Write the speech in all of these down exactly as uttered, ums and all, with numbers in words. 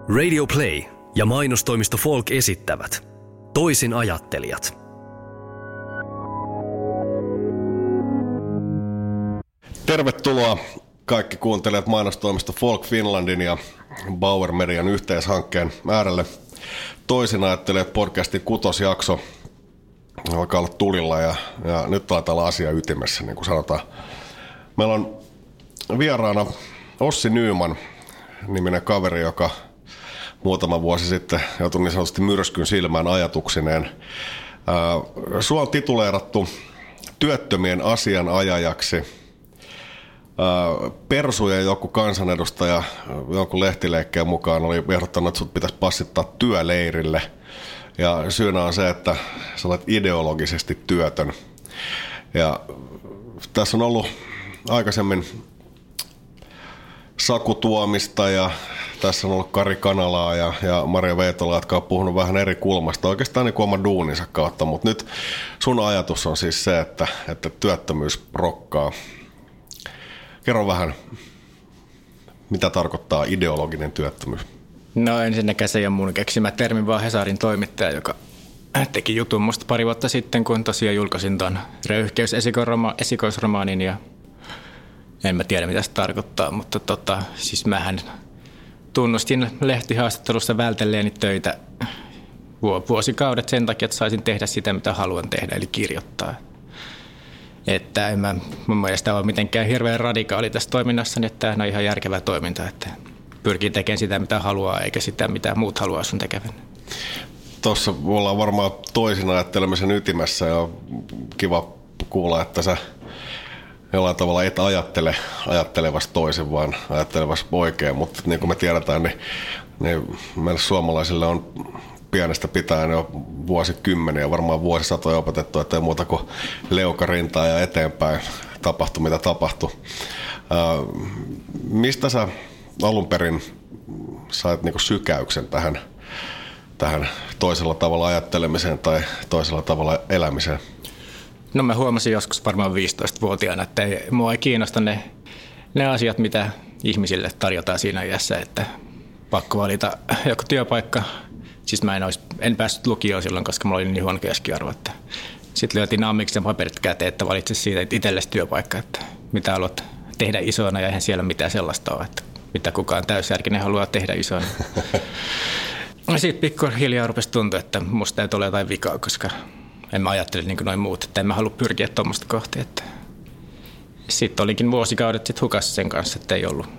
Radio Play ja mainostoimisto Folk esittävät Toisin ajattelijat. Tervetuloa kaikki kuuntelijat mainostoimisto Folk Finlandin ja Bauer Median yhteishankkeen äärelle. Toisin ajattelijat podcastin kutosjakso alkaa olla tulilla ja, ja nyt taitaa olla asia ytimessä, niin kuin sanotaan. Meillä on vieraana Ossi Nyman niminen kaveri, joka muutama vuosi sitten joutui niin sanotusti myrskyn silmään ajatuksineen. Sua on tituleerattu työttömien asianajajaksi. Persu ja joku kansanedustaja jonkun lehtileikkeen mukaan oli ehdottanut, että sut pitäisi passittaa työleirille. Ja syynä on se, että sä olet ideologisesti työtön. Ja tässä on ollut aikaisemmin Saku Tuomista ja tässä on ollut Kari Kanalaa ja, ja Maria Veitola, jotka on puhunut vähän eri kulmasta, oikeastaan niin kuin oman duuninsa kautta. Mutta nyt sun ajatus on siis se, että, että työttömyys rokkaa. Kerro vähän, mitä tarkoittaa ideologinen työttömyys? No ensinnäkään se ei ole mun keksimä termi, vaan Hesarin toimittaja, joka teki jutun musta pari vuotta sitten, kun tosiaan julkaisin tuon röyhkeys-esikoisromaanin ja en mä tiedä, mitä se tarkoittaa, mutta tota, siis mähän tunnustin lehtihaastattelussa vältelleeni töitä vuosikaudet sen takia, että saisin tehdä sitä, mitä haluan tehdä, eli kirjoittaa. Että en mä mun mielestä ole mitenkään hirveän radikaali tässä toiminnassa, niin että tämä on ihan järkevää toimintaa, että pyrkii tekemään sitä, mitä haluaa, eikä sitä, mitä muut haluaa sun tekevän. Tuossa ollaan varmaan toisin ajattelemisen ytimessä ja kiva kuulla, että sä jollain tavalla et ajattele ajattelevasti toisin, vaan ajattelevasti oikein, mutta niin kuin me tiedetään, niin, niin meille suomalaisille on pienestä pitäen jo vuosikymmeniä, varmaan vuosisatoja opetettu, että ei muuta kuin leukarintaa ja eteenpäin tapahtui, mitä tapahtui. Ää, mistä sä alun perin sait niinku sykäyksen tähän, tähän toisella tavalla ajattelemiseen tai toisella tavalla elämiseen? No mä huomasin joskus varmaan viisitoistavuotiaana, että ei, mua ei kiinnosta ne, ne asiat, mitä ihmisille tarjotaan siinä iässä, että pakko valita joku työpaikka. Siis mä en, olisi, en päässyt lukioon silloin, koska mulla oli niin huono keskiarvo. Sitten lyötiin ammiksen paperit käteen, että valitse siitä itsellesi työpaikka, että mitä haluat tehdä isona ja eihän siellä mitään sellaista ole, että mitä kukaan täysjärkinen haluaa tehdä isona. Sitten pikkuhiljaa rupesi tuntua, että musta ei ole jotain vikaa, koska en mä ajattele niin kuin noin muut, että en mä halua pyrkiä tuommoista kohti. Että sitten olinkin vuosikaudet sit hukassa sen kanssa, että ei ollut,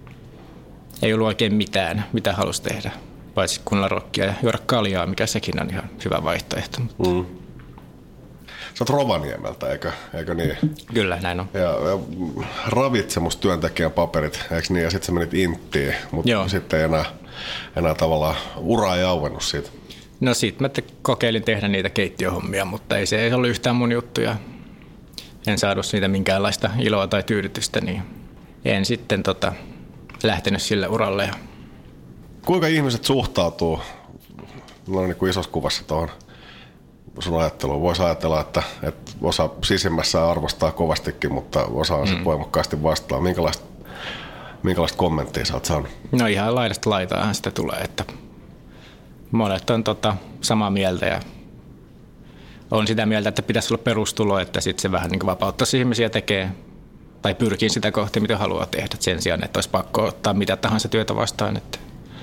ei ollut oikein mitään, mitä halusi tehdä. Paitsi kuunnella rockia ja juoda kaljaa, mikä sekin on ihan hyvä vaihtoehto. Mm. Sä oot Rovaniemeltä, eikö, eikö niin? Kyllä, näin on. Ja, ja ravitsemustyöntekijän paperit, eikö niin? Ja sitten sä menit Inttiin, mutta sitten ei enää, enää tavallaan uraa ei auennut siitä. No sit mä te- kokeilin tehdä niitä keittiöhommia, mutta ei se ei ollut yhtään mun juttuja. En saanut siitä minkäänlaista iloa tai tyydytystä, niin en sitten tota, lähtenyt sille uralle. Kuinka ihmiset suhtautuu no niin kuin isossa kuvassa tuohon sun ajatteluun? Voisi ajatella, että, että osa sisimmässä arvostaa kovastikin, mutta osa on mm. voimakkaasti vastaan. Minkälaista, minkälaista kommenttia sä oot saanut? No ihan laidasta laitaahan sitä tulee, että monet on tota, samaa mieltä ja on sitä mieltä, että pitäisi olla perustulo, että sitten se vähän niin kuin vapauttaisi ihmisiä tekee tai pyrkii sitä kohti, mitä haluaa tehdä sen sijaan, että olisi pakko ottaa mitä tahansa työtä vastaan. Että,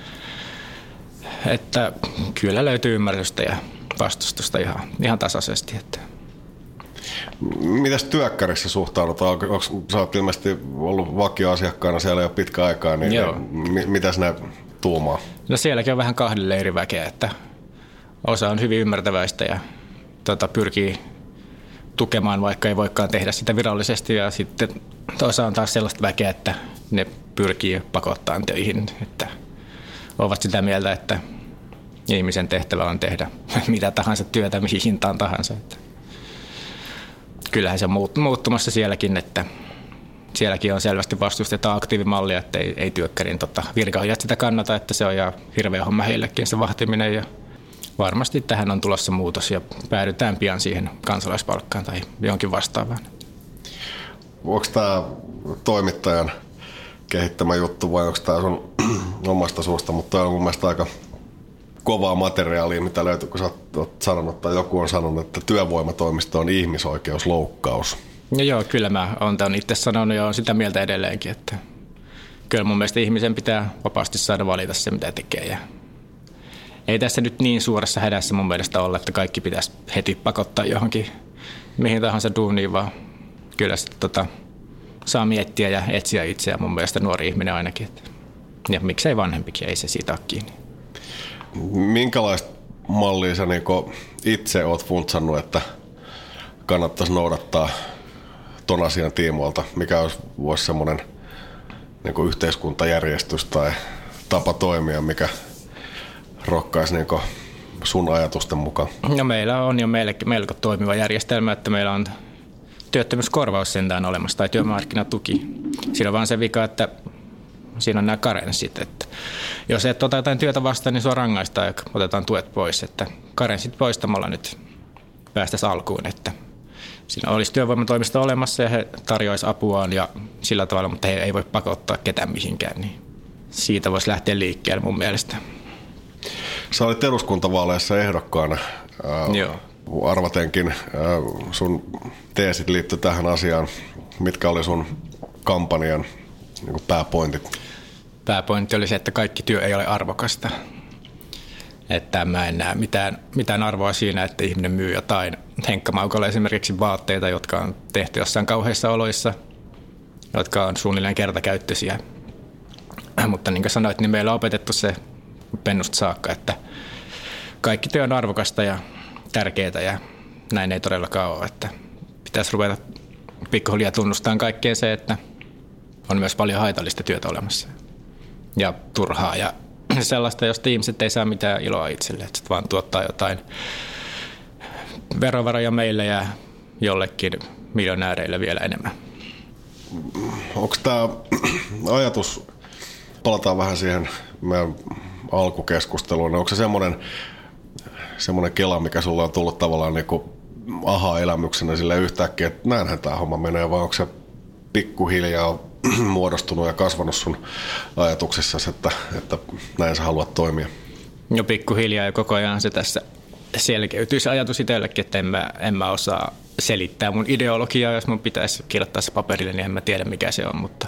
että kyllä löytyy ymmärrystä ja vastustusta ihan, ihan tasaisesti. Että. Mitäs työkkärissa suhtaudutaan? Onko, sä oot ilmeisesti ollut vakioasiakkaana siellä jo pitkä aikaa, niin mi, mitäs ne tuumaa? No sielläkin on vähän kahdelle eri väkeä, että osa on hyvin ymmärtäväistä ja tota, pyrkii tukemaan, vaikka ei voikaan tehdä sitä virallisesti, ja sitten osa on taas sellaista väkeä, että ne pyrkii pakottamaan töihin, että ovat sitä mieltä, että ihmisen tehtävä on tehdä mitä tahansa työtä, mihin hintaan tahansa. Että kyllähän se on muuttumassa sielläkin, että sielläkin on selvästi vastustetaan aktiivimallia, että ei, ei työkkärin tota, virkaajat sitä kannata, että se on ihan hirveä homma heillekin se vahtiminen. Ja varmasti tähän on tulossa muutos ja päädytään pian siihen kansalaispalkkaan tai jonkin vastaavaan. Onko tämä toimittajan kehittämä juttu vai onko tämä sun omasta suusta, mutta tämä on mun mielestä aika kovaa materiaalia, mitä löytyy, kun sä oot sanonut tai joku on sanonut, että työvoimatoimisto on ihmisoikeusloukkaus. No joo, kyllä mä oon tämän itse sanonut ja oon sitä mieltä edelleenkin, että kyllä mun mielestä ihmisen pitää vapaasti saada valita se, mitä tekee. Ja ei tässä nyt niin suuressa hädässä mun mielestä olla, että kaikki pitäisi heti pakottaa johonkin mihin tahansa duuniin, vaan kyllä sitten tota, saa miettiä ja etsiä itseä mun mielestä nuori ihminen ainakin. Ja miksei vanhempikin, ei se siitä ole kiinni. Minkälaista mallia sä niin itse oot funtsannut, että kannattaisi noudattaa ton asian tiimoilta? Mikä olisi, voisi semmoinen niin yhteiskuntajärjestys tai tapa toimia, mikä rokkaisi niin sun ajatusten mukaan? No meillä on jo melko, melko toimiva järjestelmä, että meillä on työttömyyskorvaus sentään olemassa tai työmarkkinatuki. Siinä on vaan se vika, että siinä on nämä karenssit, että jos et ota jotain työtä vastaan, niin sua rangaistaan ja otetaan tuet pois. Että karenssit poistamalla nyt päästäisiin alkuun, että siinä olisi työvoimatoimisto olemassa ja he tarjoaisi apuaan ja sillä tavalla, mutta he ei voi pakottaa ketään mihinkään, niin siitä voisi lähteä liikkeelle mun mielestä. Sä olit eduskuntavaaleissa ehdokkaana. Äh, Joo. Arvatenkin äh, sun teesit liittyi tähän asiaan. Mitkä oli sun kampanjan niin kuin pääpointit? Pääpointti oli se, että kaikki työ ei ole arvokasta. Että mä en näe mitään, mitään arvoa siinä, että ihminen myy jotain henkkamaukalla esimerkiksi vaatteita, jotka on tehty jossain kauheissa oloissa, jotka on suunnilleen kertakäyttöisiä. Mutta niin kuin sanoit, niin meillä on opetettu se pennusta saakka, että kaikki työ on arvokasta ja tärkeää ja näin ei todellakaan ole. Että pitäisi ruveta pikkuhiljaa tunnustamaan kaikkeen se, että on myös paljon haitallista työtä olemassa ja turhaa ja sellaista, josta ihmiset ei saa mitään iloa itselle, että vaan tuottaa jotain verovaroja meille ja jollekin miljonääreille vielä enemmän. Onko tämä ajatus, palataan vähän siihen meidän alkukeskusteluun, onko se semmoinen, semmoinen kela, mikä sulla on tullut tavallaan niin kuin aha-elämyksenä sille yhtäkkiä, että näinhän tämä homma menee, vai onko se pikkuhiljaa muodostunut ja kasvanut sun ajatuksissasi, että, että näin sä haluat toimia? Jo pikkuhiljaa ja koko ajan se tässä selkeytyy se ajatus itsellekin, että en mä, en mä osaa selittää mun ideologiaa, jos mun pitäisi kirjoittaa se paperille, niin en mä tiedä mikä se on, mutta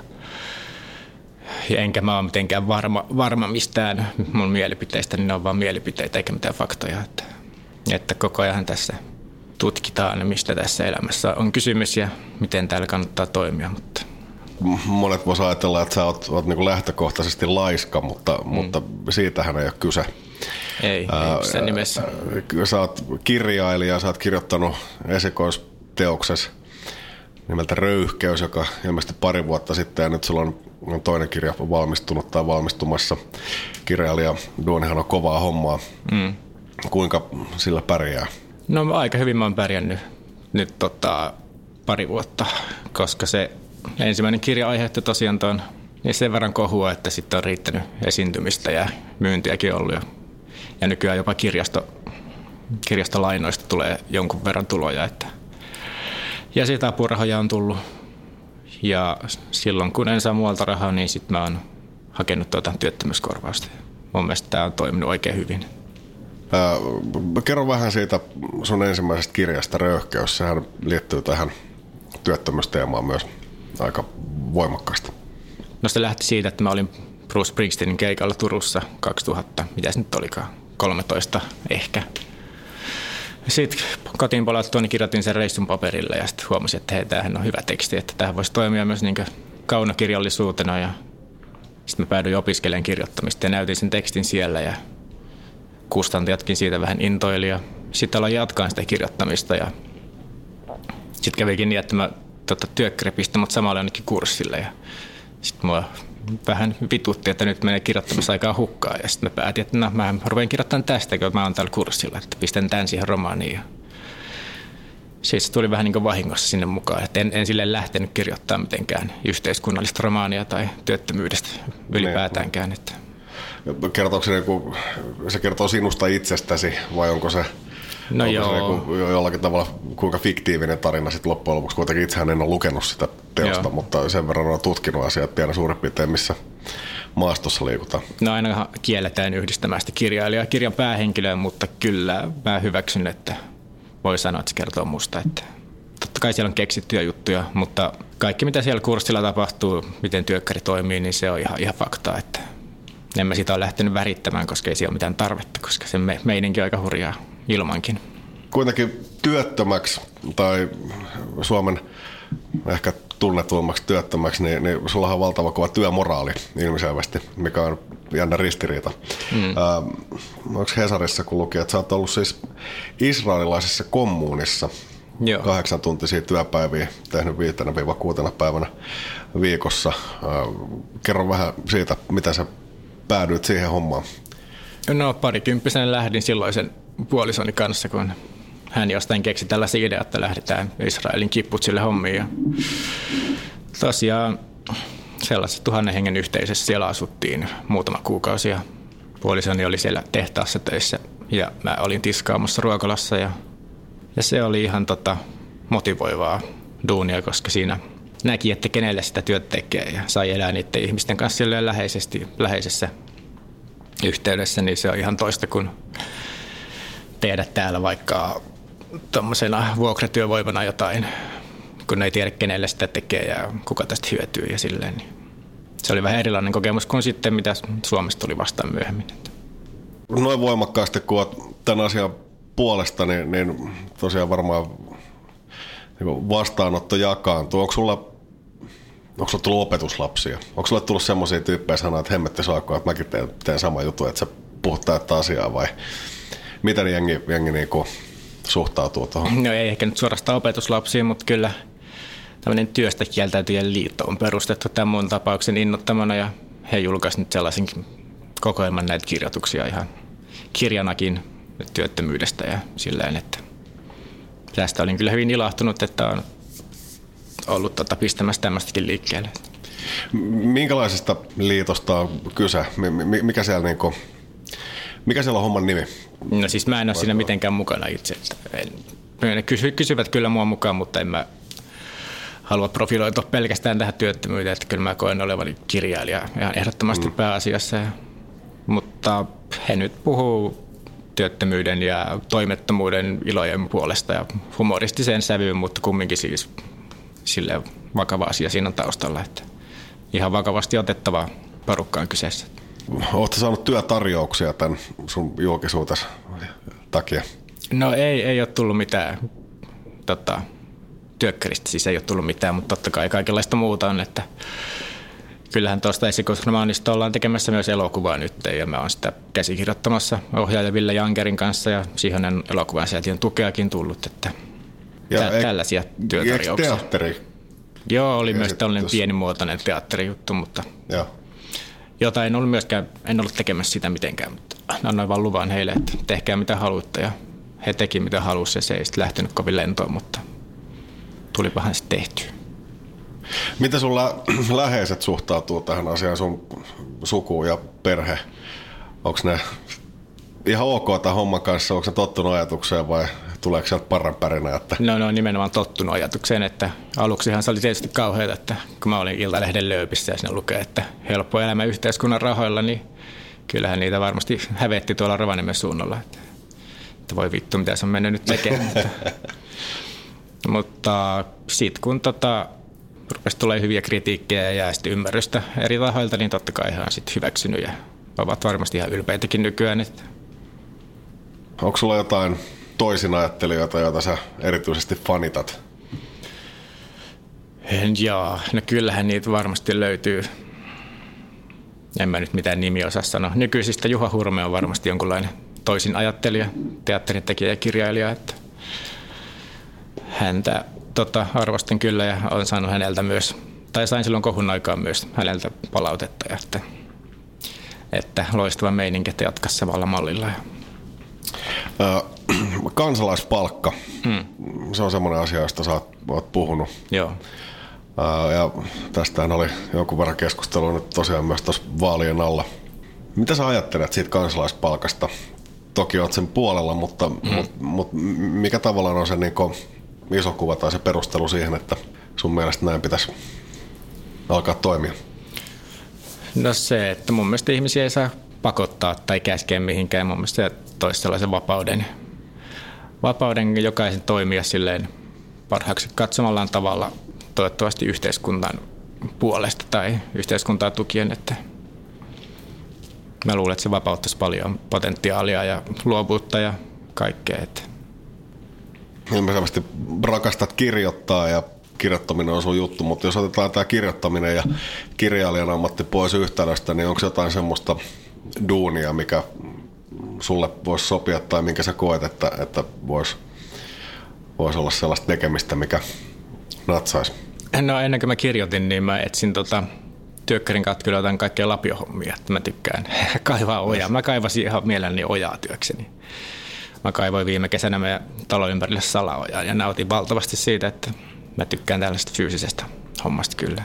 ja enkä mä ole mitenkään varma, varma mistään mun mielipiteistä, niin ne on vaan mielipiteitä eikä mitään faktoja, että, että koko ajan tässä tutkitaan, mistä tässä elämässä on kysymys ja miten täällä kannattaa toimia, mutta monet voisivat ajatella, että sä oot, oot niin kuin lähtökohtaisesti laiska, mutta, mm. mutta siitähän ei ole kyse. Ei, Ää, ei sen nimessä. Sä oot kirjailija, sä oot kirjoittanut esikoisteoksesi nimeltä Röyhkeys, joka ilmeisesti pari vuotta sitten, ja nyt sulla on toinen kirja valmistunut tai valmistumassa. Kirjailija duunihan on kovaa hommaa. Mm. Kuinka sillä pärjää? No aika hyvin mä oon pärjännyt nyt tota, pari vuotta, koska se ensimmäinen kirja aiheutti tosiaan tuon niin sen verran kohua, että sitten on riittänyt esiintymistä ja myyntiäkin ollut. Ja nykyään jopa kirjasto, kirjastolainoista tulee jonkun verran tuloja. Että. Ja siitä apurahoja on tullut. Ja silloin kun en saa muualta rahaa, niin sitten mä oon hakenut tuota työttömyyskorvausta. Mun mielestä tämä on toiminut oikein hyvin. Ää, kerro vähän siitä sun ensimmäisestä kirjasta Röyhkeys. Sehän liittyy tähän työttömyysteemaan myös aika voimakkaasti. No se lähti siitä, että mä olin Bruce Springsteenin keikalla Turussa kaksituhatta, mitä se nyt olikaan, kolmetoista ehkä. Sitten kotiin palattua, niin kirjoitin sen reissun paperille ja sitten huomasin, että hei, tämähän on hyvä teksti, että tämähän voisi toimia myös niin kuin kaunokirjallisuutena. Ja sitten mä päädyin opiskelemaan kirjoittamista ja näytin sen tekstin siellä ja kustantajatkin siitä vähän intoili ja sitten aloin jatkaa sitä kirjoittamista ja sitten kävikin niin, että mä tota, työkkäri pistä mut samalla jonnekin kurssille ja sitten mua vähän vitutti, että nyt menee kirjoittamisaikaa hukkaan ja sitten mä päätin, että no, mä rupean kirjoittamaan tästä, kun mä oon täällä kurssilla, että pistän tämän siihen romaaniin. Sitten se tuli vähän niin kuin vahingossa sinne mukaan, että en, en silleen lähtenyt kirjoittamaan mitenkään yhteiskunnallista romaania tai työttömyydestä ylipäätäänkään. Että. Kertooko se, niin kuin, se kertoo sinusta itsestäsi vai onko se No onko joo. se jollakin tavalla kuinka fiktiivinen tarina sitten loppujen lopuksi, kuitenkin itsehän en ole lukenut sitä teosta, joo. mutta sen verran olen tutkinut asiat pienen suurin piirtein, missä maastossa liikutaan. No aina kielletään yhdistämästä kirjailijaa kirjan päähenkilöön, mutta kyllä mä hyväksyn, että voi sanoa, että se kertoo musta. Että totta kai siellä on keksittyjä juttuja, mutta kaikki mitä siellä kurssilla tapahtuu, miten työkkäri toimii, niin se on ihan, ihan faktaa. Että en mä sitä ole lähtenyt värittämään, koska ei siellä ole mitään tarvetta, koska se me, meininki on aika hurjaa ilmankin. Kuitenkin työttömäksi tai Suomen ehkä tunnetuimmaksi työttömäksi, niin, niin sulla on valtava kova työmoraali ilmiselvästi, mikä on jännä ristiriita. Mm. Äh, onko Hesarissa, kun luki, että sä oot ollut siis israelilaisessa kommuunissa Joo. kahdeksan tuntisia työpäiviä, tehnyt viitenä viiva kuutena päivänä viikossa. Äh, kerro vähän siitä, miten sä päädyit siihen hommaan. No parikymppisenä lähdin silloisen puolisoni kanssa, kun hän jostain keksi tällaisia ideaa, että lähdetään Israelin kipputsille hommiin. Ja tosiaan sellaisessa tuhannen hengen yhteisössä siellä asuttiin muutama kuukausi ja puolisoni oli siellä tehtaassa töissä ja mä olin tiskaamassa ruokalassa ja, ja se oli ihan tota, motivoivaa duunia, koska siinä näki, että kenelle sitä työtä tekee ja sai elää niiden ihmisten kanssa läheisesti, läheisessä yhteydessä, niin se on ihan toista kuin tehdä täällä vaikka tuommoisena vuokratyövoimana jotain, kun ei tiedä kenelle sitä tekee ja kuka tästä hyötyy ja silleen. Niin se oli vähän erilainen kokemus kuin sitten, mitä Suomesta tuli vastaan myöhemmin. Noin voimakkaasti, kun olet tämän asian puolesta, niin, niin tosiaan varmaan niin vastaanotto jakaantuu. Onko sulla, onko sulla tullut opetuslapsia? Onko sulla tullut semmoisia tyyppejä sanoa, että hemmetti saakko, että mäkin teen, teen sama juttu, että sä puhut täyttä asiaa vai miten jengi, jengi niin kuin suhtautuu tuohon? No ei ehkä nyt suorastaan opetuslapsia, mutta kyllä tämmöinen työstä kieltäytyjien liitto on perustettu tämän mun tapauksen innoittamana ja he julkaisivat nyt sellaisen kokoelman näitä kirjoituksia ihan kirjanakin työttömyydestä ja silleen, että tästä olin kyllä hyvin ilahtunut, että on ollut tota pistämässä tämmöistäkin liikkeelle. Minkälaisesta liitosta on kyse? Mikä siellä, niin kuin, mikä siellä on homman nimi? No siis mä en ole siinä mitenkään mukana itse. Ne kysyvät kyllä mua mukaan, mutta en mä halua profiloitua pelkästään tähän työttömyyteen, että kyllä mä koen olevani kirjailija ihan ehdottomasti mm. pääasiassa. Mutta he nyt puhuu työttömyyden ja toimettomuuden ilojen puolesta ja humoristiseen sävyyn, mutta kumminkin siis silleen vakava asia siinä on taustalla, että ihan vakavasti otettava porukka on kyseessä. Oletko saanut työtarjouksia tämän sun julkisuutesi takia? No ei, ei ole tullut mitään tota, työkkäristä, siis ei ole tullut mitään, mutta totta kai kaikenlaista muuta on, että kyllähän tuosta esikoisromaanista ollaan tekemässä myös elokuvaa nyt ja mä oon sitä käsikirjoittamassa ohjaaja Ville Jankerin kanssa ja siihen on elokuvan säätiön tukeakin tullut, että ja tä- tällaisia työtarjouksia. Eikö teatteri? Joo, oli myös tällainen pienimuotoinen teatterijuttu, mutta ja. jota en ollut myöskään, en ollut tekemässä sitä mitenkään, mutta annoin vaan luvan heille, että tehkää mitä haluatte ja he teki mitä halusi ja se ei sitten lähtenyt kovin lentoon, mutta tulipahan sitten tehtyä. Miten sun lä- läheiset suhtautuu tähän asiaan, sun suku ja perhe? Onko ne ihan ok tämän homman kanssa, onko ne tottunut ajatukseen vai tuleeko sieltä parranpärinä? Että... No, no nimenomaan tottunut ajatukseen, että aluksihan se oli tietysti kauheata, että kun mä olin Iltalehden lööpissä ja siinä lukee, että helppo elämä yhteiskunnan rahoilla, niin kyllähän niitä varmasti hävetti tuolla Rovaniemen suunnalla, että, että voi vittu mitä se on mennyt nyt tekemään. Mutta sitten kun tota, rupesi tulee hyviä kritiikkejä ja sitten ymmärrystä eri tahoilta, niin totta kai he on sitten hyväksynyt ja ovat varmasti ihan ylpeitäkin nykyään. Että... Onko sulla jotain toisinajattelijoita, joita sä erityisesti fanitat? Jaa, no kyllähän niitä varmasti löytyy. En mä nyt mitään nimiä osaa sanoa. Nykyisistä Juha Hurme on varmasti jonkunlainen toisinajattelija, teatteritekijä ja kirjailija. Että häntä tota, arvostan kyllä ja olen saanut häneltä myös, tai sain silloin kohun aikaan myös häneltä palautetta, että, että loistava meininki, että jatka samalla mallilla. Ö, kansalaispalkka, hmm. se on semmoinen asia, josta sä oot, oot puhunut. Joo. Ö, ja tästähän oli jonkun verran keskustelua nyt tosiaan myös tuossa vaalien alla. Mitä sä ajattelet siitä kansalaispalkasta? toki oot sen puolella, mutta mm. mut, mut mikä tavallaan on se niin kuin iso kuva tai se perustelu siihen, että sun mielestä näin pitäisi alkaa toimia? No se, että mun mielestä ihmisiä ei saa pakottaa tai käskeä mihinkään. Mun mielestä se toisi sellaisen vapauden, vapauden jokaisen toimia silleen parhaaksi katsomallaan tavalla, toivottavasti yhteiskunnan puolesta tai yhteiskuntaa tukien, että mä luulen, että se vapauttaisi paljon potentiaalia ja luovuutta ja kaikkea. Että. Ilmeisesti rakastat kirjoittaa ja kirjoittaminen on sun juttu, mutta jos otetaan tämä kirjoittaminen ja kirjailijan ammatti pois yhtälöstä, niin onko jotain semmoista duunia, mikä sulle voisi sopia tai minkä sä koet, että, että voisi vois olla sellaista tekemistä, mikä natsaisi? No ennen kuin mä kirjoitin, niin mä etsin tota, työkkärin kautta kyllä jotain kaikkea lapiohommia, että mä tykkään kaivaa ojaa. Mä kaivasin ihan mielelläni ojaa työkseni. Mä kaivoin viime kesänä meidän talon ympärille salaojaa ja nautin valtavasti siitä, että mä tykkään tällaista fyysisestä hommasta kyllä.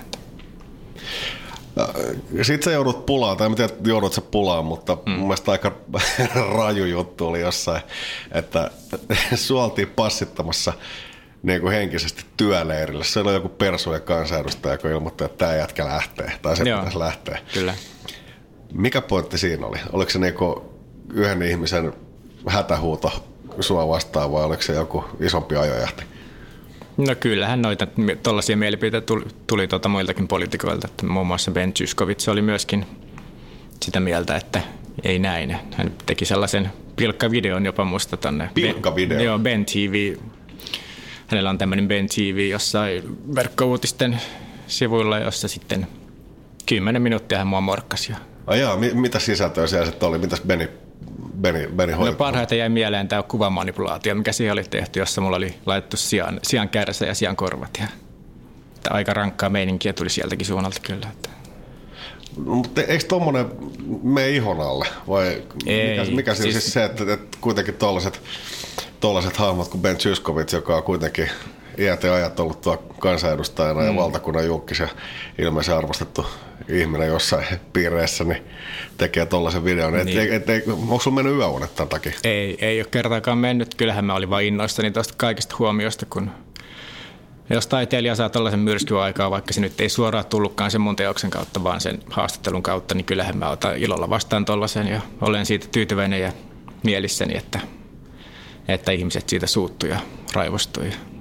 Sitten sä joudut pulaan, tai en tiedä, joudut sä pulaan, mutta mm. mun mielestä aika raju juttu oli jossain, että sua oltiin passittamassa niin kuin henkisesti työleirille. Se oli joku persu ja kansanedustaja, joka ilmoitti, että tämä jätkä lähtee, tai se Joo, pitäisi lähteä. Kyllä. Mikä pointti siinä oli? Oliko se niin kuin yhden ihmisen hätähuuto sua vastaan, vai oliko se joku isompi ajojahti? No kyllähän noita tuollaisia mielipiteitä tuli, tuli tuota muiltakin poliitikoilta. Että muun muassa Ben Zyskowicz oli myöskin sitä mieltä, että ei näin. Hän teki sellaisen pilkkavideon jopa musta tonne. Pilkkavideo? Joo, Ben T V. Hänellä on tämmöinen Ben T V jossain verkkouutisten sivuilla, jossa sitten kymmenen minuuttia hän mua morkkasi. Ai jaa, mitä sisältöä siellä sitten oli? Mitäs Beni, Beni, Beni hoiti? No parhaiten jäi mieleen tämä kuvamanipulaatio, mikä siihen oli tehty, jossa mulla oli laitettu sian, sian kärsä ja sian korvat. Ja, aika rankkaa meininkiä tuli sieltäkin suunnalta kyllä. Että. No, mutta eikö tuommoinen mene ihon alle? Vai Ei, mikä, mikä siis, siis se, että, että kuitenkin tuollaiset tollaiset hahmot kuin Ben Zyskowicz, joka on kuitenkin iät ja ajat ollut tuo kansanedustajana mm. ja valtakunnan julkis ja ilmeisen arvostettu ihminen jossain piireissä, niin tekee tollaisen videon. Niin. Et, et, et, onko sulla mennyt yöunet tämän takia? Ei, ei ole kertaakaan mennyt. Kyllähän mä olin vain innoissani tuosta kaikista huomiosta, kun jos taiteilija saa tollaisen myrskyn aikaa, vaikka se nyt ei suoraan tullutkaan sen mun teoksen kautta, vaan sen haastattelun kautta, niin kyllähän mä otan ilolla vastaan tollaisen ja olen siitä tyytyväinen ja mielissäni, että, että ihmiset siitä suuttuu ja raivostuu.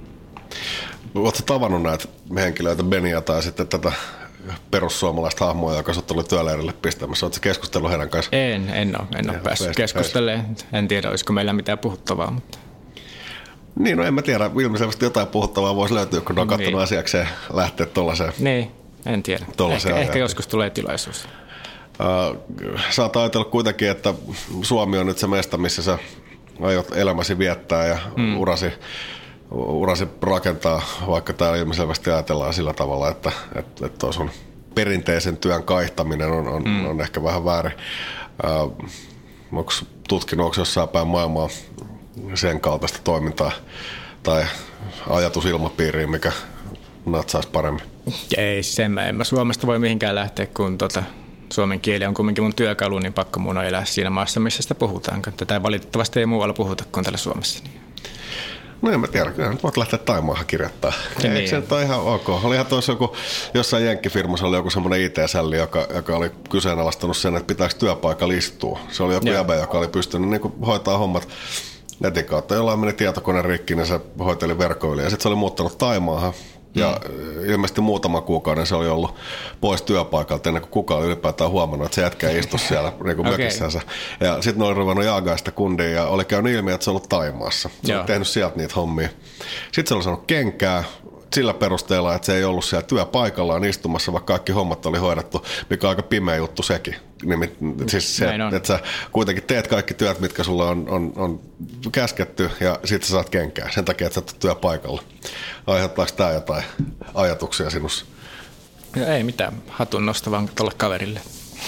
Oletko tavannut näitä henkilöitä, Beniä tai sitten tätä perussuomalaista hahmoa, joka sut oli työleirille pistämässä? Oletko keskustellut heidän kanssaan? En, en ole, en ole päässyt keskustelemaan. En tiedä, olisiko meillä mitään puhuttavaa. Mutta. Niin, no en mä tiedä. Ilmeisesti jotain puhuttavaa voisi löytyä, kun on katsonut niin. asiakseen lähteä tuollaiseen. Niin, en tiedä. Ehkä, ehkä joskus tulee tilaisuus. Uh, sä oot ajatellut kuitenkin, että Suomi on nyt se mesta, missä sä aiot elämäsi viettää ja mm. urasi urasi rakentaa, vaikka täällä ilmeisesti ajatellaan sillä tavalla, että, että, että sun perinteisen työn kaihtaminen on, on, mm. on ehkä vähän väärin. Äh, onko tutkinut, onko jossain päin maailmaa sen kaltaista toimintaa tai ajatusilmapiiriä, mikä natsaisi paremmin? Ei, sen mä en mä Suomesta voi mihinkään lähteä, kun tota, suomen kieli on kuitenkin mun työkalu, niin pakko mun on elää siinä maassa, missä sitä puhutaan. Tätä valitettavasti ei muualla puhuta kuin täällä Suomessa. No en mä tiedä, kyllä nyt voit lähteä Taimaahan kirjoittaa. Niin. Eikö se nyt ole ihan ok? Olihan tuossa joku, jossain jenkkifirmassa oli joku semmoinen I T-sälli, joka, joka oli kyseenalaistanut sen, että pitääkö työpaikalla istua. Se oli joku jäbä, joka oli pystynyt niin kuin hoitaa hommat netin kautta. Jollain meni tietokone rikki, niin se hoiteli verkkoyli. Ja sitten se oli muuttanut Taimaahan. Ja mm. ilmeisesti muutama kuukauden se oli ollut pois työpaikalta ennen kuin kukaan oli ylipäätään huomannut, että se jätkä ei istu siellä niin kuin okay. mökissänsä. Ja sitten ne oli ruvennut jaagaa sitä kundia ja oli käynyt ilmi, että se on ollut Taimaassa. Se Joo. oli tehnyt sieltä niitä hommia. Sitten se oli saanut kenkää sillä perusteella, että se ei ollut siellä työpaikallaan istumassa, vaikka kaikki hommat oli hoidettu, mikä on aika pimeä juttu sekin. Siis se, että sä kuitenkin teet kaikki työt, mitkä sulla on, on, on käsketty, ja sitten sä saat kenkää sen takia, että sä oot työpaikalla. Aiheuttaako tämä jotain ajatuksia sinussa? No ei mitään, hatun nosta vaan tuolle kaverille.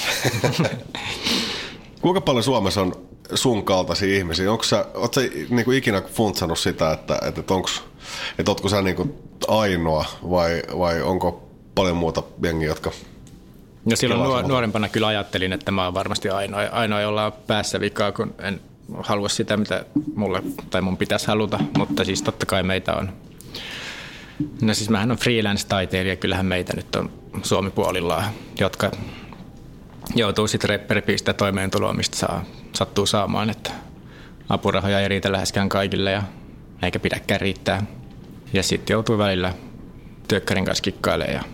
Kuinka paljon Suomessa on sun kaltaisia ihmisiä? Onko sä, oot sä niin kuin ikinä funtsannut sitä, että, että onko että ootko sä niin kuin ainoa vai, vai onko paljon muuta jengiä, jotka... No silloin nuor- nuorempana kyllä ajattelin, että mä oon varmasti ainoa, ainoa jolla on päässä vikaa, kun en halua sitä, mitä mulle tai mun pitäisi haluta, mutta siis totta kai meitä on. No siis mähän on freelance-taiteilija, kyllähän meitä nyt on Suomi-puolillaan, jotka joutuu sitten repperipiin sitä toimeentuloa, mistä saa, sattuu saamaan, että apurahoja ei riitä läheskään kaikille ja eikä pidäkään riittää. Ja sitten joutuu välillä työkkärin kanssa kikkailemaan ja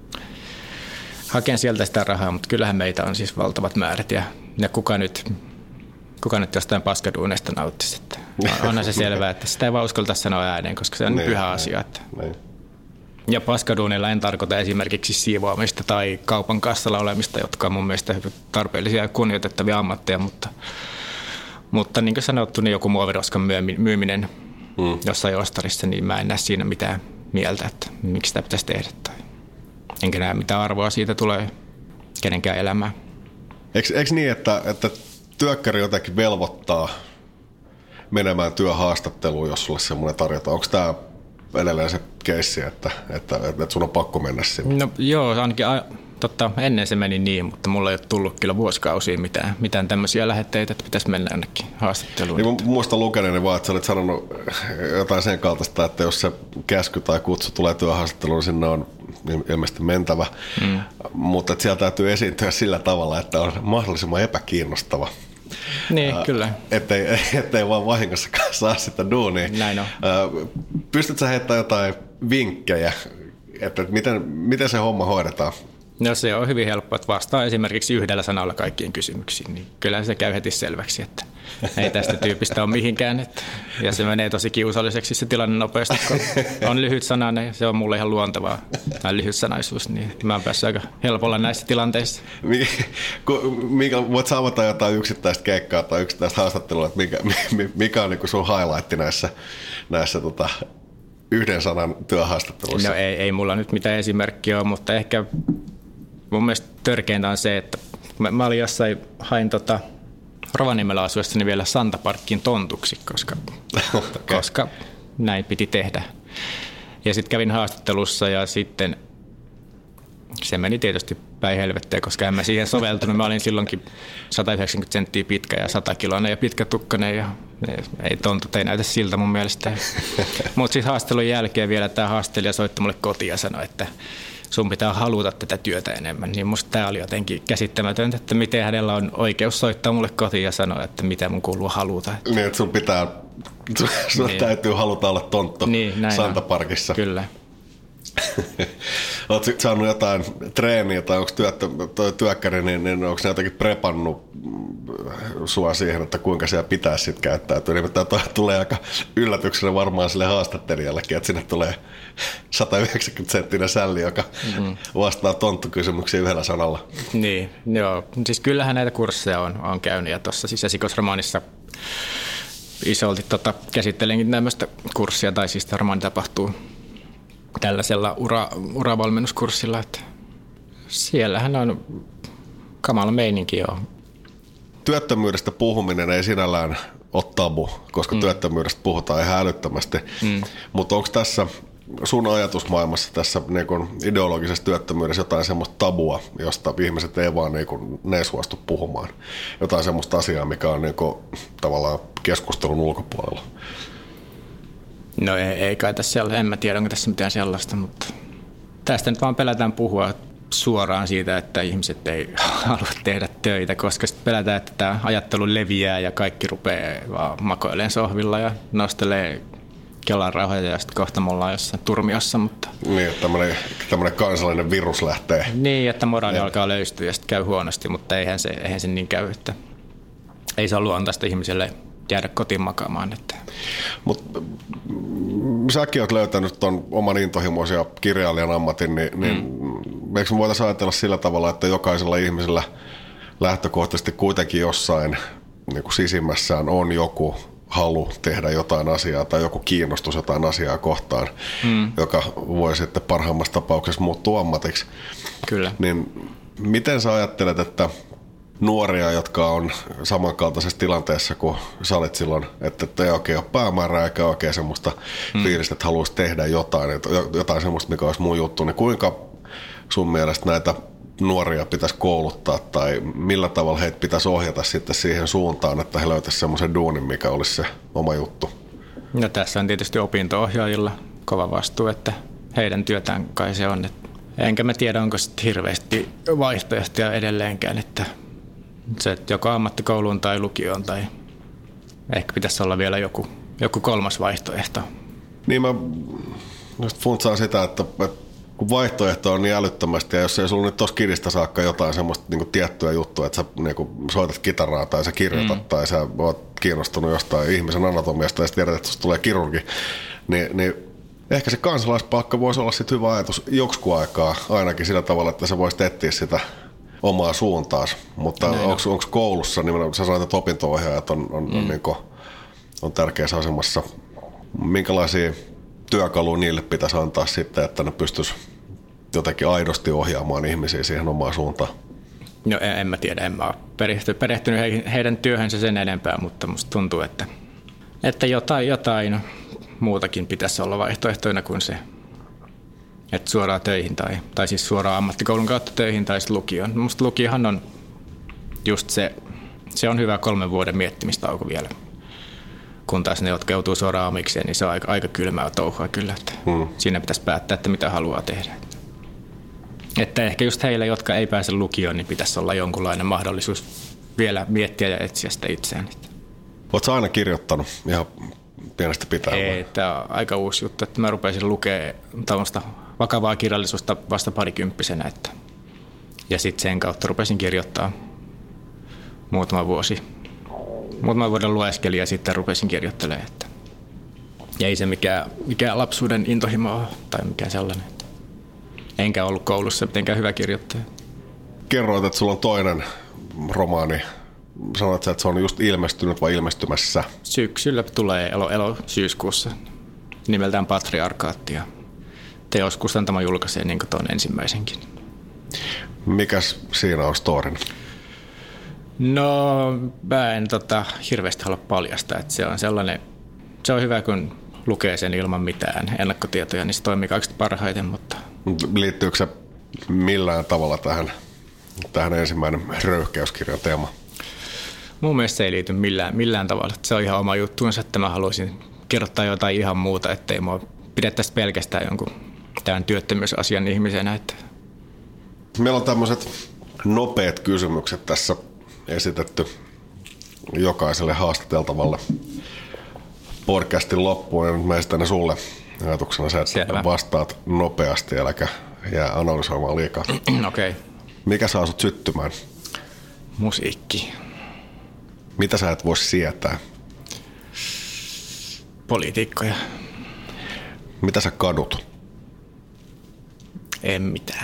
hakeen sieltä sitä rahaa, mutta kyllähän meitä on siis valtavat määrät ja, ja kuka nyt kuka nyt jostain paskaduuneista nauttisi. Että onhan se selvää, että sitä ei vaan uskalta sanoa ääneen, koska se on niin, pyhä asia. Että. Ja paskaduuneilla en tarkoita esimerkiksi siivoamista tai kaupan kassalla olemista, jotka on mun mielestä tarpeellisia ja kunnioitettavia ammatteja, mutta, mutta niin kuin sanottu, niin joku muoviroskan myyminen mm. jossain ostarissa, niin mä en näe siinä mitään mieltä, että miksi sitä pitäisi tehdä. Tai enkä näe mitä arvoa siitä tulee kenenkään elämään. Eikö, eikö niin, että, että työkkäri jotenkin velvoittaa menemään työhaastatteluun, jos sulle semmoinen tarjotaan? Onko tämä edelleen se keissi, että, että, että sun on pakko mennä sinne? No joo, ainakin totta, ennen se meni niin, mutta mulla ei ole tullut kyllä vuosikausiin mitään, mitään tämmöisiä lähetteitä, että pitäisi mennä ainakin haastatteluun. Niin muistan lukeneeni vaan, että sä olet sanonut jotain sen kaltaista, että jos se käsky tai kutsu tulee työhaastatteluun, niin sinne on ilmeisesti mentävä, mm. mutta että siellä täytyy esiintyä sillä tavalla, että on mahdollisimman epäkiinnostava. Niin, äh, kyllä. Ettei, ettei vaan vahingossakaan saa sitä duunia. Näin on. Äh, pystytkö sä heittämään jotain vinkkejä, että miten, miten se homma hoidetaan? No se on hyvin helppo, että vastaa esimerkiksi yhdellä sanalla kaikkiin kysymyksiin, niin kyllä se käy heti selväksi, että ei tästä tyypistä ole mihinkään. Että, ja se menee tosi kiusalliseksi se tilanne nopeasti, kun on lyhyt sanainen ja se on mulle ihan luontevaa, tämä lyhytsanaisuus, niin mä oon päässyt aika helpolla näissä tilanteissa. Mikä, voit saavata jotain yksittäistä keikkaa tai yksittäistä haastattelua, että mikä, mikä on niin kuin sun highlight näissä, näissä tota, yhden sanan työhaastatteluissa? No ei, ei mulla nyt mitään esimerkkiä ole, mutta ehkä mun mielestä törkeintä on se, että mä, mä olin jossain, hain tota Rovaniemellä asuessani vielä Santaparkkiin tontuksi, koska, okay. koska näin piti tehdä. Ja sitten kävin haastattelussa ja sitten se meni tietysti päin helvetteen, koska en mä siihen soveltunut. Mä olin silloinkin sata yhdeksänkymmentä senttiä pitkä ja sata kiloinen ja pitkätukkainen ja ei tontut ei näytä siltä mun mielestä. Mutta sitten haastattelun jälkeen vielä tämä haastelija soitti mulle kotiin ja sanoi, että sun pitää haluta tätä työtä enemmän. Niin musta tämä oli jotenkin käsittämätöntä, että miten hänellä on oikeus soittaa mulle kotiin ja sanoa, että mitä mun kuuluu haluta. Niin, että sun pitää, sun niin. täytyy haluta olla tonttu niin, Santaparkissa. Kyllä. Oletko saanut jotain treeniä tai onko työttö, toi työkkäri, niin, niin onko ne jotenkin prepannut sua siihen, että kuinka siellä pitäisi sitten käyttäytyä? Nimittäin tulee aika yllätyksenä varmaan sille haastattelijallekin, että sinne tulee sata yhdeksänkymmentä senttinen sälli, joka mm-hmm. vastaa tonttukysymyksiä yhdellä sanalla. Niin, joo. Siis kyllähän näitä kursseja on, on käynyt ja tuossa siis esikoisromaanissa isolti tota, käsittelenkin tämmöistä kurssia, tai siis romaani tapahtuu tällaisella ura, uravalmennuskurssilla, että siellähän on kamala meininki jo. Työttömyydestä puhuminen ei sinällään ole tabu, koska mm. työttömyydestä puhutaan ihan älyttömästi, mm. mutta onko tässä sun ajatusmaailmassa tässä niin kun ideologisessa työttömyydessä jotain semmoista tabua, josta ihmiset ei vaan niin kun, ne ei suostu puhumaan? Jotain semmoista asiaa, mikä on niin kun, tavallaan keskustelun ulkopuolella? No ei, ei kai tässä, en mä tiedä, onko tässä mitään sellaista, mutta tästä nyt vaan pelätään puhua suoraan siitä, että ihmiset ei halua tehdä töitä, koska sitten pelätään, että tämä ajattelu leviää ja kaikki rupeaa vaan makoilemaan sohvilla ja nostelee Kelan rahoja ja sitten kohta me ollaan jossain turmiossa. Mutta niin, että tämmöinen, tämmöinen kansallinen virus lähtee. Niin, että moraali ja alkaa löystyä ja sitten käy huonosti, mutta eihän se, eihän se niin käy, että ei saa luontaista ihmiselle jäädä kotiin makaamaan. Että. Mutta säkin olet löytänyt tuon oman intohimoisen ja kirjailijan ammatin, niin, mm. niin eikö me voitaisiin ajatella sillä tavalla, että jokaisella ihmisellä lähtökohtaisesti kuitenkin jossain niin kuin sisimmässään on joku halu tehdä jotain asiaa tai joku kiinnostus jotain asiaa kohtaan, mm. joka voi sitten parhaimmassa tapauksessa muuttua ammatiksi. Kyllä. Niin miten sä ajattelet, että nuoria, jotka on samankaltaisessa tilanteessa kuin sä olit silloin, että ei oikein ole päämäärää eikä oikein semmoista mm. fiilistä, että haluaisi tehdä jotain, jotain semmoista, mikä olisi mun juttu, niin kuinka sun mielestä näitä nuoria pitäisi kouluttaa tai millä tavalla heitä pitäisi ohjata sitten siihen suuntaan, että he löytäisivät semmoisen duunin, mikä olisi se oma juttu? No tässä on tietysti opinto-ohjaajilla kova vastuu, että heidän työtään kai se on. Enkä mä tiedä, onko sitten hirveästi vaihtoehtoja edelleenkään, että se, että joko ammattikouluun tai lukioon tai ehkä pitäisi olla vielä joku, joku kolmas vaihtoehto. Niin mä just funtsaan sitä, että, että kun vaihtoehto on niin älyttömästi ja jos ei sulla nyt tuossa kidistä saakka jotain semmoista niin kuin tiettyä juttua, että sä niin kuin soitat kitaraa tai sä kirjoitat mm. tai sä oot kiinnostunut jostain ihmisen anatomiasta ja sitten tiedät, että susta tulee kirurgi, niin, niin ehkä se kansalaispalkka voisi olla sitten hyvä ajatus joksikun aikaa ainakin sillä tavalla, että sä voisit etsiä sitä omaa suuntaansa. Mutta onko koulussa, niin sä sanoit, että opinto-ohjaajat on, on, mm. on, niin kuin, on tärkeässä asemassa. Minkälaisia työkaluja niille pitäisi antaa sitten, että ne pystyisi jotenkin aidosti ohjaamaan ihmisiä siihen omaan suuntaan? No en, en mä tiedä, en mä ole perehtynyt, perehtynyt heidän työhönsä sen enempää, mutta musta tuntuu, että, että jotain, jotain muutakin pitäisi olla vaihtoehtoina kuin se, että suoraan töihin tai, tai siis suoraan ammattikoulun kautta töihin tai sitten lukioon. Musta lukiohan on just se, se on hyvä kolmen vuoden miettimistauko vielä. Kun taas ne, jotka joutuu suoraan amikseen, niin se on aika, aika kylmää touhua kyllä. Että hmm. Siinä pitäisi päättää, että mitä haluaa tehdä. Että ehkä just heille, jotka ei pääse lukioon, niin pitäisi olla jonkunlainen mahdollisuus vielä miettiä ja etsiä sitä itseään. Oletko aina kirjoittanut ihan pienestä pitää? Ei, tämä on aika uusi juttu. Että mä rupesin lukemaan tällaista vakavaa kirjallisuutta vasta parikymppisenä. Että ja sitten sen kautta rupesin kirjoittaa muutama vuosi. Muutaman vuoden lueskelin ja sitten rupesin kirjoittelemaan. Että ja ei se mikään, mikään lapsuuden intohimo ole tai mikään sellainen. Enkä ollut koulussa mitenkään hyvä kirjoittaja. Kerroit, että sulla on toinen romaani. Sanoit sä, että se on just ilmestynyt vai ilmestymässä? Syksyllä tulee elo, elo syyskuussa nimeltään Patriarkaatti ja teoskustantama julkaisee niin kuin tuon ensimmäisenkin. Mikäs siinä on storin? No mä en tota, hirveästi halua paljastaa, että se on sellainen, se on hyvä kun lukee sen ilman mitään ennakkotietoja, niin se toimii kaikista parhaiten, mutta... Liittyykö se millään tavalla tähän, tähän ensimmäinen röyhkeyskirjan teemaan? Mun mielestä se ei liity millään, millään tavalla. Se on ihan oma juttuunsa, että mä haluaisin kirjoittaa jotain ihan muuta, ettei mua pidettäisi pelkästään jonkun tämän työttömyysasian ihmisenä. Että... Meillä on tämmöiset nopeat kysymykset tässä esitetty jokaiselle haastateltavalle podcastin loppuun. Ja nyt mä esitän ne sulle ajatuksena se, että Selvä. Vastaat nopeasti, äläkä jää analysoimaan liikaa. Okei. Okay. Mikä saa sut syttymään? Musiikki. Mitä sä et voi sietää? Poliitikkoja. Mitä sä kadut? En mitään.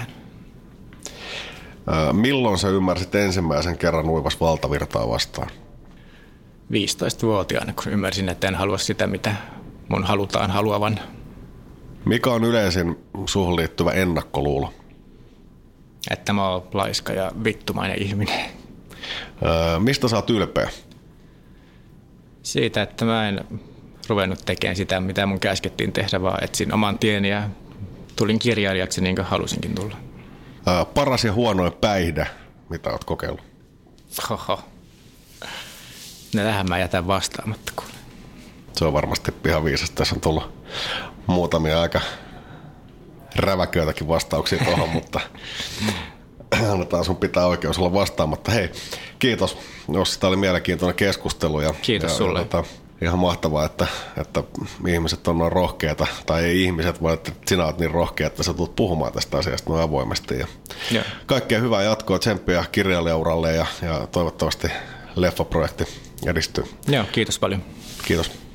Ää, milloin sä ymmärsit ensimmäisen kerran uivas valtavirtaa vastaan? viisitoistavuotiaana, kun ymmärsin, että en halua sitä, mitä mun halutaan haluavan. Mikä on yleisin suhun liittyvä ennakkoluulo? Että mä oon laiska ja vittumainen ihminen. Ää, mistä sä oot ylpeä? Siitä, että mä en ruvennut tekemään sitä, mitä mun käskettiin tehdä, vaan etsin oman tieni ja tulin kirjailijaksi niin kuin halusinkin tulla. Ää, paras ja huonoin päihde, mitä oot kokeillut? Hoho. No tähän mä jätän vastaamatta. Kun... Se on varmasti ihan viisasta. Tässä on tullut muutamia aika räväköitäkin vastauksia tuohon, mutta annetaan sun pitää oikeus olla vastaamatta. Hei, kiitos. Jos tämä oli mielenkiintoinen keskustelu. Ja, kiitos ja, sulle. Ja, ihan mahtavaa, että, että ihmiset on noin rohkeita, tai ei ihmiset, vaan että sinä olet niin rohkea, että sä tulet puhumaan tästä asiasta noin avoimesti. Ja ja. Kaikkea hyvää jatkoa, tsemppiä kirjailijauralle ja, ja toivottavasti leffaprojekti edistyy. Joo, kiitos paljon. Kiitos.